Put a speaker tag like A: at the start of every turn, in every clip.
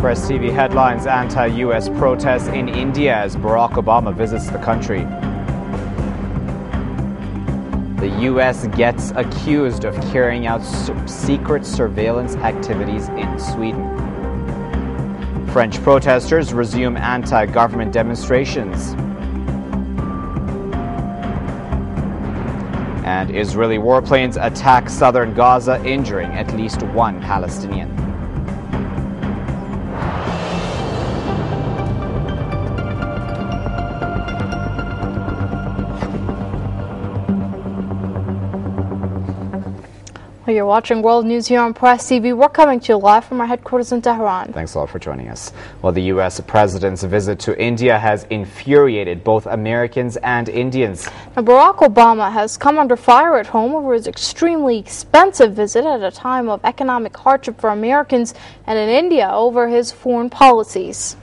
A: Press TV headlines: anti-U.S. protests in India as Barack Obama visits the country. The U.S. gets accused of carrying out secret surveillance activities in Sweden. French protesters resume anti-government demonstrations. And Israeli warplanes attack southern Gaza, injuring at least one Palestinian.
B: You're watching World News here on Press TV. We're coming to you live from our headquarters in Tehran.
A: Thanks a lot for joining us. Well, the U.S. president's visit to India has infuriated both Americans and Indians.
B: Now, Barack Obama has come under fire at home over his extremely expensive visit at a time of economic hardship for Americans, and in India over his foreign policies.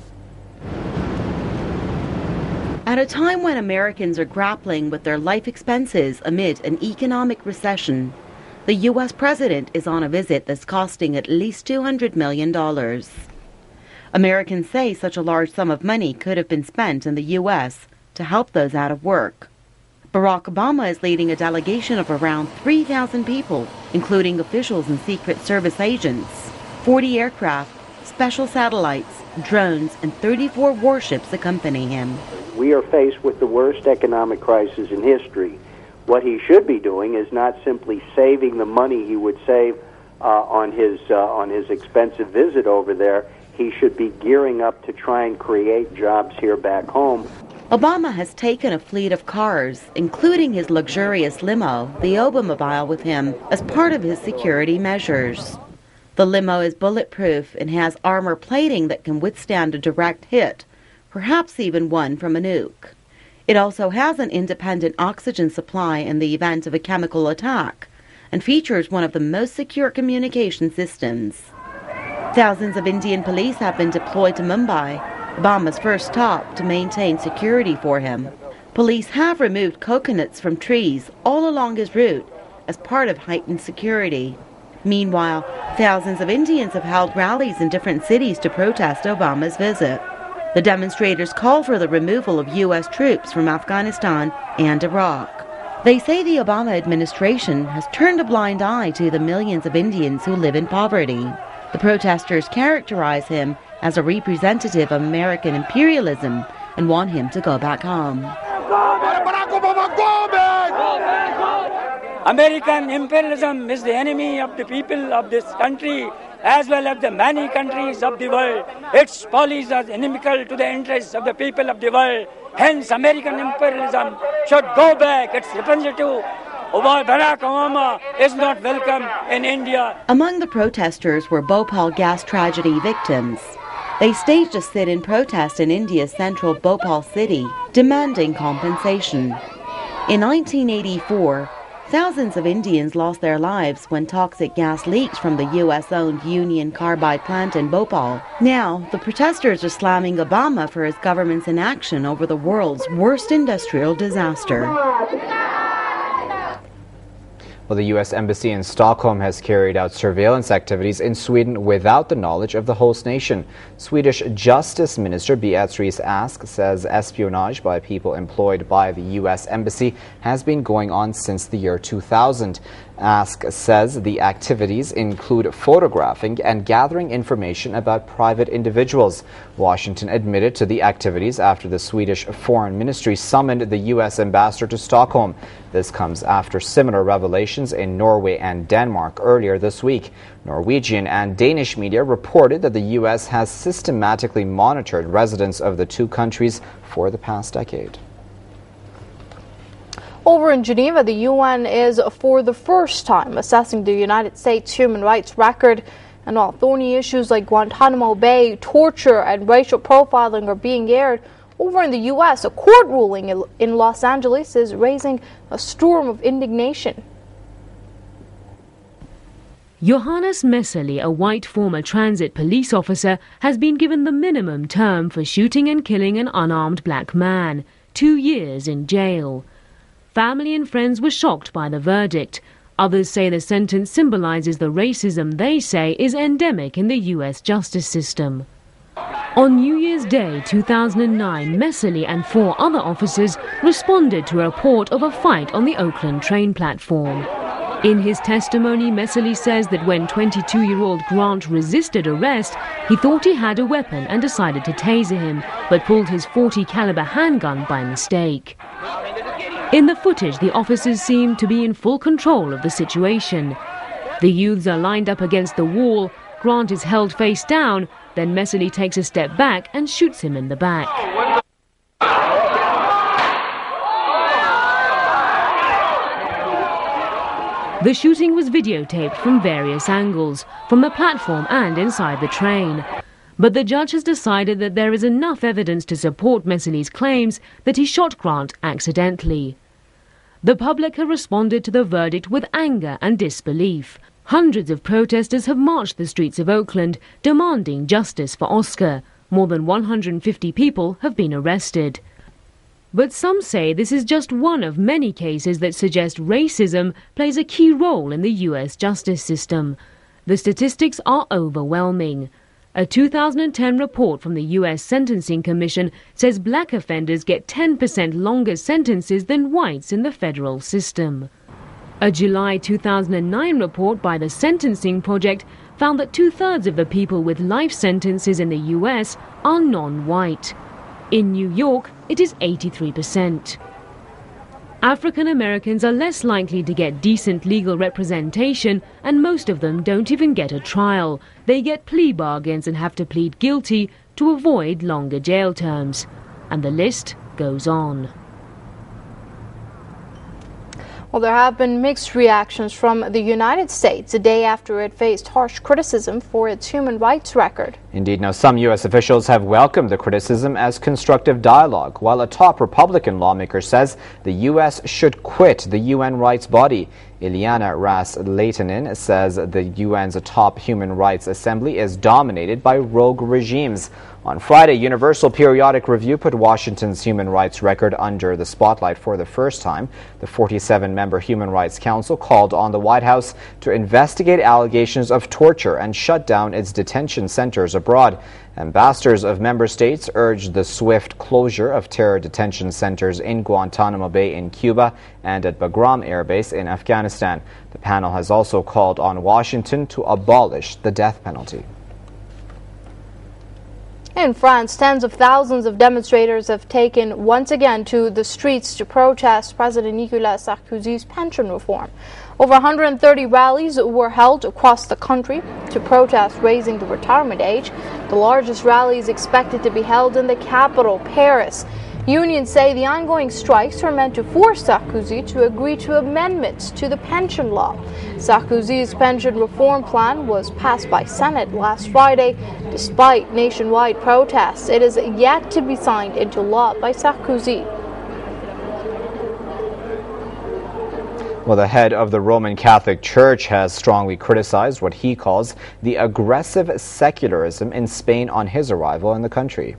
C: At a time when Americans are grappling with their life expenses amid an economic recession, the U.S. president is on a visit that's costing at least $200 million. Americans say such a large sum of money could have been spent in the U.S. to help those out of work. Barack Obama is leading a delegation of around 3,000 people, including officials and Secret Service agents. 40 aircraft, special satellites, drones, and 34 warships accompany him.
D: We are faced with the worst economic crisis in history. What he should be doing is not simply saving the money he would save on his expensive visit over there. He should be gearing up to try and create jobs here back home.
C: Obama has taken a fleet of cars, including his luxurious limo, the Obamobile, with him as part of his security measures. The limo is bulletproof and has armor plating that can withstand a direct hit, perhaps even one from a nuke. It also has an independent oxygen supply in the event of a chemical attack and features one of the most secure communication systems. Thousands of Indian police have been deployed to Mumbai, Obama's first stop, to maintain security for him. Police have removed coconuts from trees all along his route as part of heightened security. Meanwhile, thousands of Indians have held rallies in different cities to protest Obama's visit. The demonstrators call for the removal of U.S. troops from Afghanistan and Iraq. They say the Obama administration has turned a blind eye to the millions of Indians who live in poverty. The protesters characterize him as a representative of American imperialism and want him to go back home.
E: American imperialism is the enemy of the people of this country, as well as the many countries of the world. Its policies are inimical to the interests of the people of the world. Hence, American imperialism should go back. Its representative, Barack Obama, is not welcome in India.
C: Among the protesters were Bhopal gas tragedy victims. They staged a sit-in protest in India's central Bhopal city, demanding compensation. In 1984, thousands of Indians lost their lives when toxic gas leaked from the U.S.-owned Union Carbide plant in Bhopal. Now, the protesters are slamming Obama for his government's inaction over the world's worst industrial disaster.
A: Well, the U.S. Embassy in Stockholm has carried out surveillance activities in Sweden without the knowledge of the host nation. Swedish Justice Minister Beatrice Ask says espionage by people employed by the U.S. Embassy has been going on since the year 2000. Ask says the activities include photographing and gathering information about private individuals. Washington admitted to the activities after the Swedish Foreign Ministry summoned the U.S. ambassador to Stockholm. This comes after similar revelations in Norway and Denmark earlier this week. Norwegian and Danish media reported that the U.S. has systematically monitored residents of the two countries for the past decade.
B: Over in Geneva, the UN is for the first time assessing the United States human rights record. And while thorny issues like Guantanamo Bay, torture, and racial profiling are being aired, over in the U.S., a court ruling in Los Angeles is raising a storm of indignation.
F: Johannes Messerli, a white former transit police officer, has been given the minimum term for shooting and killing an unarmed black man, 2 years in jail. Family and friends were shocked by the verdict. Others say the sentence symbolizes the racism they say is endemic in the U.S. justice system. On New Year's Day 2009, Messerly and 4 other officers responded to a report of a fight on the Oakland train platform. In his testimony, Messerly says that when 22-year-old Grant resisted arrest, he thought he had a weapon and decided to taser him, but pulled his .40 caliber handgun by mistake. In the footage, the officers seem to be in full control of the situation. The youths are lined up against the wall. Grant is held face down, then Messerly takes a step back and shoots him in the back. The shooting was videotaped from various angles, from the platform and inside the train. But the judge has decided that there is enough evidence to support Messerly's claims that he shot Grant accidentally. The public have responded to the verdict with anger and disbelief. Hundreds of protesters have marched the streets of Oakland, demanding justice for Oscar. More than 150 people have been arrested. But some say this is just one of many cases that suggest racism plays a key role in the U.S. justice system. The statistics are overwhelming. A 2010 report from the U.S. Sentencing Commission says black offenders get 10% longer sentences than whites in the federal system. A July 2009 report by the Sentencing Project found that 2/3 of the people with life sentences in the U.S. are non-white. In New York, it is 83%. African Americans are less likely to get decent legal representation, and most of them don't even get a trial. They get plea bargains and have to plead guilty to avoid longer jail terms. And the list goes on.
B: Well, there have been mixed reactions from the United States a day after it faced harsh criticism for its human rights record.
A: Indeed, now some U.S. officials have welcomed the criticism as constructive dialogue, while a top Republican lawmaker says the U.S. should quit the UN rights body. Ileana Ras-Lehtinen says the UN's top human rights assembly is dominated by rogue regimes. On Friday, Universal Periodic Review put Washington's human rights record under the spotlight for the first time. The 47-member Human Rights Council called on the White House to investigate allegations of torture and shut down its detention centers abroad. Ambassadors of member states urged the swift closure of terror detention centers in Guantanamo Bay in Cuba and at Bagram Air Base in Afghanistan. The panel has also called on Washington to abolish the death penalty.
B: In France, tens of thousands of demonstrators have taken once again to the streets to protest President Nicolas Sarkozy's pension reform. Over 130 rallies were held across the country to protest raising the retirement age. The largest rally is expected to be held in the capital, Paris. Unions say the ongoing strikes are meant to force Sarkozy to agree to amendments to the pension law. Sarkozy's pension reform plan was passed by Senate last Friday. Despite nationwide protests, it is yet to be signed into law by Sarkozy.
A: Well, the head of the Roman Catholic Church has strongly criticized what he calls the aggressive secularism in Spain on his arrival in the country.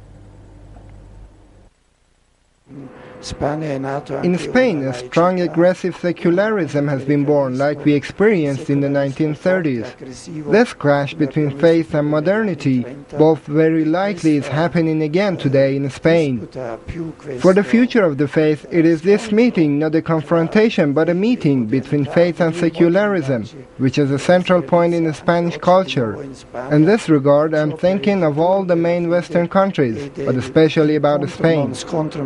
G: In Spain, a strong aggressive secularism has been born, like we experienced in the 1930s. This clash between faith and modernity, both very likely, is happening again today in Spain. For the future of the faith, it is this meeting, not a confrontation, but a meeting between faith and secularism, which is a central point in the Spanish culture. In this regard, I'm thinking of all the main Western countries, but especially about Spain.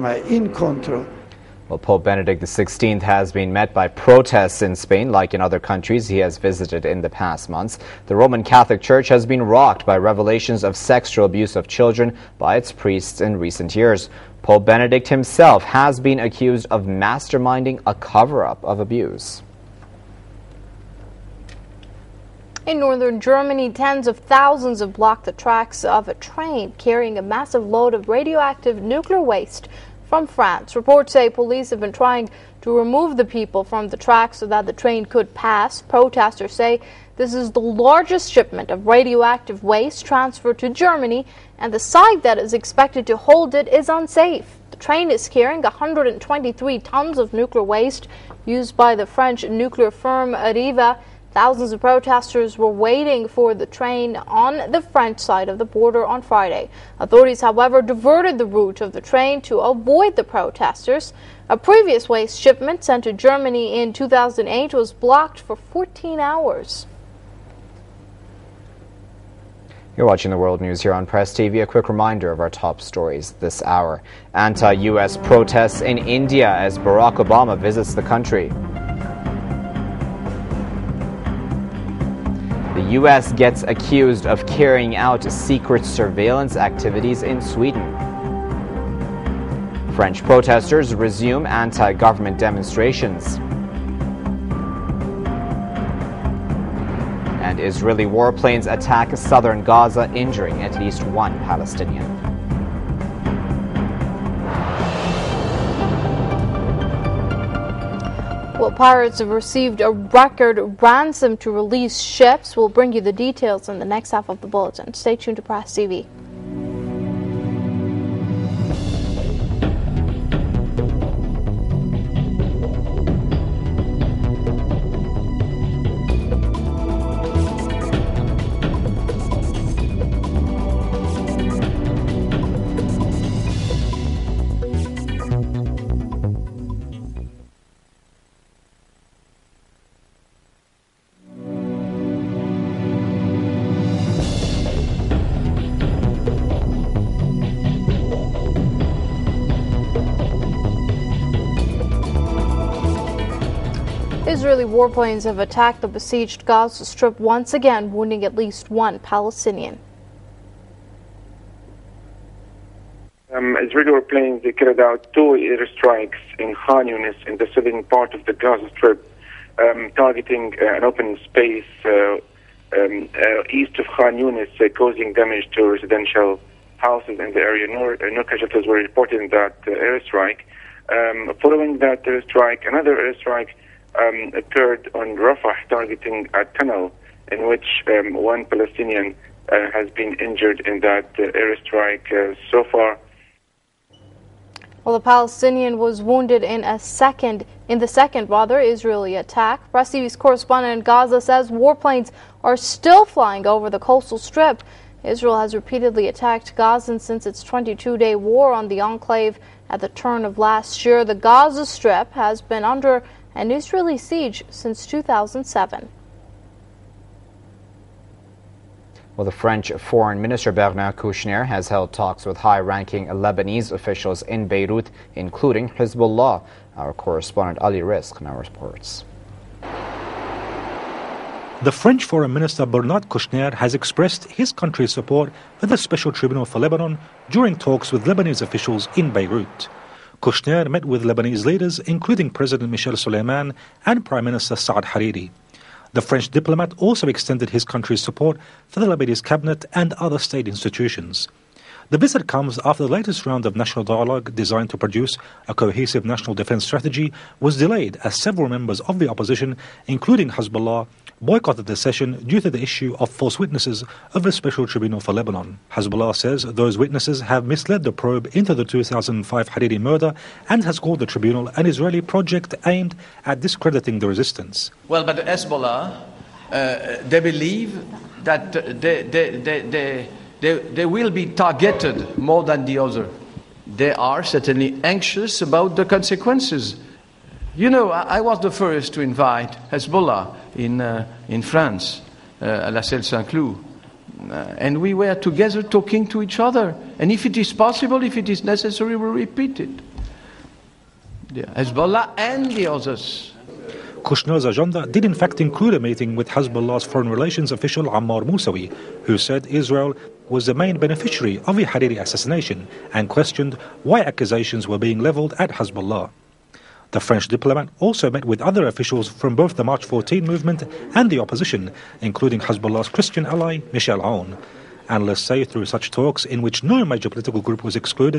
A: Well, Pope Benedict XVI has been met by protests in Spain, like in other countries he has visited in the past months. The Roman Catholic Church has been rocked by revelations of sexual abuse of children by its priests in recent years. Pope Benedict himself has been accused of masterminding a cover-up of abuse.
B: In northern Germany, tens of thousands have blocked the tracks of a train carrying a massive load of radioactive nuclear waste from France. Reports say police have been trying to remove the people from the track so that the train could pass. Protesters say this is the largest shipment of radioactive waste transferred to Germany, and the site that is expected to hold it is unsafe. The train is carrying 123 tons of nuclear waste used by the French nuclear firm Areva. Thousands of protesters were waiting for the train on the French side of the border on Friday. Authorities, however, diverted the route of the train to avoid the protesters. A previous waste shipment sent to Germany in 2008 was blocked for 14 hours.
A: You're watching the World News here on Press TV. A quick reminder of our top stories this hour. Anti-U.S. protests in India as Barack Obama visits the country. The U.S. gets accused of carrying out secret surveillance activities in Sweden. French protesters resume anti-government demonstrations. And Israeli warplanes attack southern Gaza, injuring at least one Palestinian.
B: Well, pirates have received a record ransom to release ships. We'll bring you the details in the next half of the bulletin. Stay tuned to Press TV. Israeli warplanes have attacked the besieged Gaza Strip once again, wounding at least one Palestinian.
H: Israeli warplanes carried out 2 airstrikes in Khan Yunis in the southern part of the Gaza Strip, targeting an open space east of Khan Yunis, causing damage to residential houses in the area. No casualties were reported in that airstrike. Following that airstrike, another airstrike occurred on Rafah, targeting a tunnel in which one Palestinian has been injured in that airstrike so far.
B: Well, the Palestinian was wounded in the second Israeli attack. Press TV's correspondent in Gaza says warplanes are still flying over the coastal strip. Israel has repeatedly attacked Gazans since its 22-day war on the enclave at the turn of last year. The Gaza Strip has been under an Israeli siege since 2007.
A: Well, the French Foreign Minister Bernard Kouchner has held talks with high-ranking Lebanese officials in Beirut, including Hezbollah. Our correspondent Ali Rizk now reports.
I: The French Foreign Minister Bernard Kouchner has expressed his country's support for the Special Tribunal for Lebanon during talks with Lebanese officials in Beirut. Kouchner met with Lebanese leaders, including President Michel Suleiman and Prime Minister Saad Hariri. The French diplomat also extended his country's support for the Lebanese cabinet and other state institutions. The visit comes after the latest round of national dialogue designed to produce a cohesive national defense strategy was delayed as several members of the opposition, including Hezbollah, boycotted the session due to the issue of false witnesses of the Special Tribunal for Lebanon. Hezbollah says those witnesses have misled the probe into the 2005 Hariri murder and has called the tribunal an Israeli project aimed at discrediting the resistance.
J: Well, but Hezbollah, they believe that they will be targeted more than the other. They are certainly anxious about the consequences. You know, I was the first to invite Hezbollah in France, à la Celle Saint-Cloud. And we were together talking to each other. And if it is possible, if it is necessary, we'll repeat it. Hezbollah and the others.
I: Kouchner's agenda did in fact include a meeting with Hezbollah's foreign relations official Ammar Mousawi, who said Israel was the main beneficiary of the Hariri assassination and questioned why accusations were being leveled at Hezbollah. The French diplomat also met with other officials from both the March 14 movement and the opposition, including Hezbollah's Christian ally Michel Aoun. Analysts say through such talks, in which no major political group was excluded,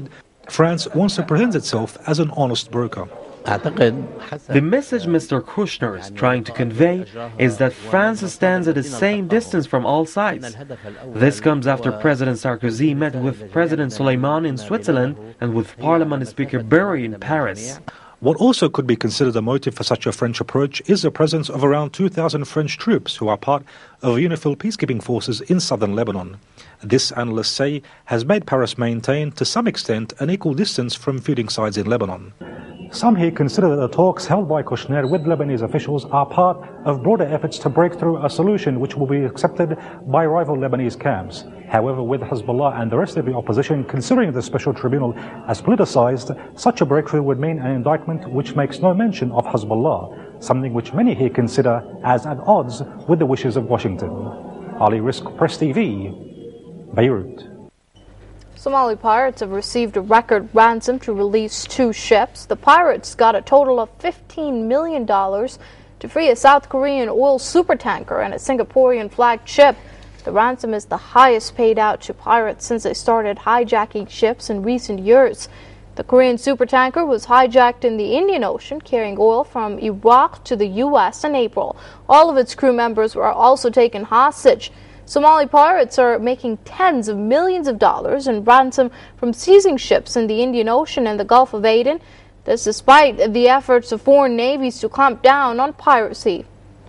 I: France wants to present itself as an honest broker.
K: The message Mr. Kushner is trying to convey is that France stands at the same distance from all sides. This comes after President Sarkozy met with President Soleiman in Switzerland and with Parliament Speaker Berry in Paris.
I: What also could be considered a motive for such a French approach is the presence of around 2,000 French troops who are part of UNIFIL peacekeeping forces in southern Lebanon. This, analysts say, has made Paris maintain, to some extent, an equal distance from feuding sides in Lebanon. Some here consider that the talks held by Kushner with Lebanese officials are part of broader efforts to break through a solution which will be accepted by rival Lebanese camps. However, with Hezbollah and the rest of the opposition considering the special tribunal as politicized, such a breakthrough would mean an indictment which makes no mention of Hezbollah, something which many here consider as at odds with the wishes of Washington. Ali Risk, Press TV, Beirut.
B: Somali pirates have received a record ransom to release 2 ships. The pirates got a total of $15 million to free a South Korean oil supertanker and a Singaporean flagged ship. The ransom is the highest paid out to pirates since they started hijacking ships in recent years. The Korean supertanker was hijacked in the Indian Ocean, carrying oil from Iraq to the U.S. in April. All of its crew members were also taken hostage. Somali pirates are making tens of millions of dollars in ransom from seizing ships in the Indian Ocean and the Gulf of Aden. This despite the efforts of foreign navies to clamp down on piracy.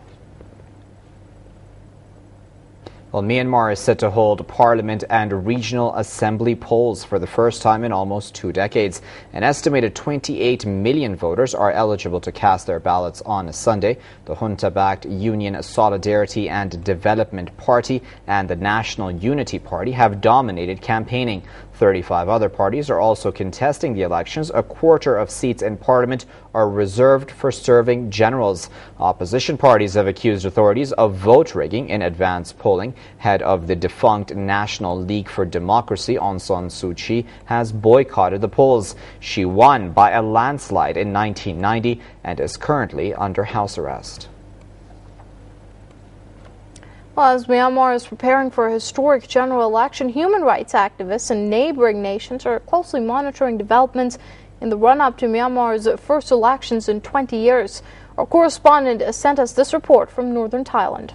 A: Well, Myanmar is set to hold parliament and regional assembly polls for the first time in almost 2 decades. An estimated 28 million voters are eligible to cast their ballots on Sunday. The junta-backed Union Solidarity and Development Party and the National Unity Party have dominated campaigning. 35 other parties are also contesting the elections. A quarter of seats in parliament are reserved for serving generals. Opposition parties have accused authorities of vote rigging in advance polling. Head of the defunct National League for Democracy, Aung San Suu Kyi, has boycotted the polls. She won by a landslide in 1990 and is currently under house arrest.
B: Well, as Myanmar is preparing for a historic general election, human rights activists in neighboring nations are closely monitoring developments in the run-up to Myanmar's first elections in 20 years. Our correspondent sent us this report from northern Thailand.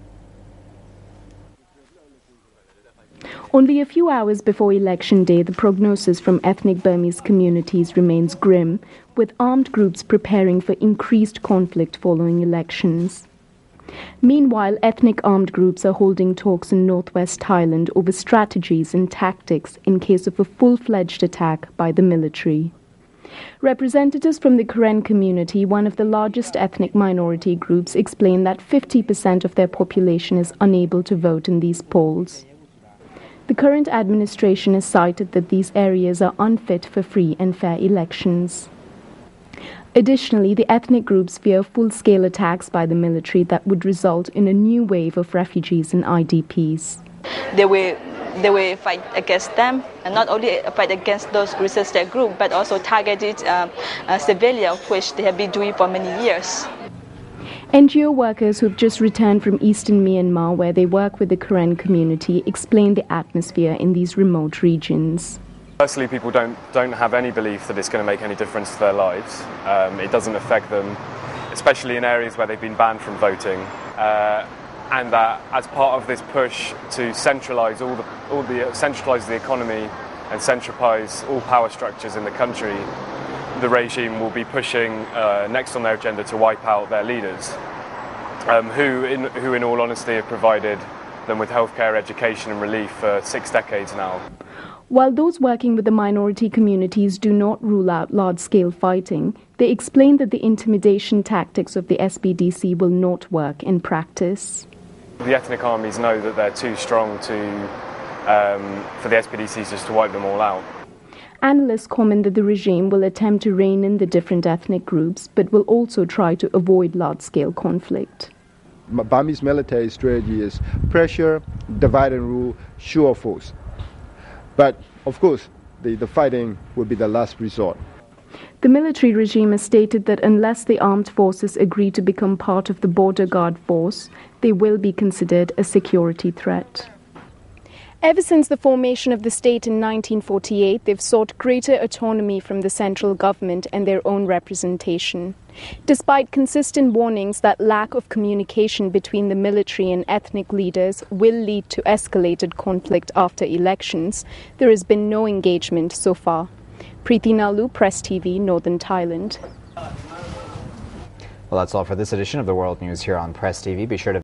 L: Only a few hours before Election Day, the prognosis from ethnic Burmese communities remains grim, with armed groups preparing for increased conflict following elections. Meanwhile, ethnic armed groups are holding talks in northwest Thailand over strategies and tactics in case of a full-fledged attack by the military. Representatives from the Karen community, one of the largest ethnic minority groups, explain that 50% of their population is unable to vote in these polls. The current administration has cited that these areas are unfit for free and fair elections. Additionally, the ethnic groups fear full-scale attacks by the military that would result in a new wave of refugees and IDPs.
M: They will fight against them, and not only fight against those resistant groups, but also targeted civilians, which they have been doing for many years.
L: NGO workers who've just returned from eastern Myanmar, where they work with the Karen community, explain the atmosphere in these remote regions.
N: Personally, people don't have any belief that it's going to make any difference to their lives. It doesn't affect them, especially in areas where they've been banned from voting. And that as part of this push to centralise centralise the economy and centralise all power structures in the country, the regime will be pushing next on their agenda to wipe out their leaders, who in all honesty have provided them with healthcare, education and relief for 6 decades now.
L: While those working with the minority communities do not rule out large-scale fighting, they explain that the intimidation tactics of the SPDC will not work in practice.
N: The ethnic armies know that they're too strong for the SPDCs just to wipe them all out.
L: Analysts comment that the regime will attempt to rein in the different ethnic groups, but will also try to avoid large-scale conflict.
O: Burmese military strategy is pressure, divide and rule, show of force. But, of course, the fighting will be the last resort.
L: The military regime has stated that unless the armed forces agree to become part of the border guard force, they will be considered a security threat. Ever since the formation of the state in 1948, they've sought greater autonomy from the central government and their own representation. Despite consistent warnings that lack of communication between the military and ethnic leaders will lead to escalated conflict after elections, there has been no engagement so far. Preeti Nalu, Press TV, Northern Thailand.
A: Well, that's all for this edition of the World News here on Press TV. Be sure to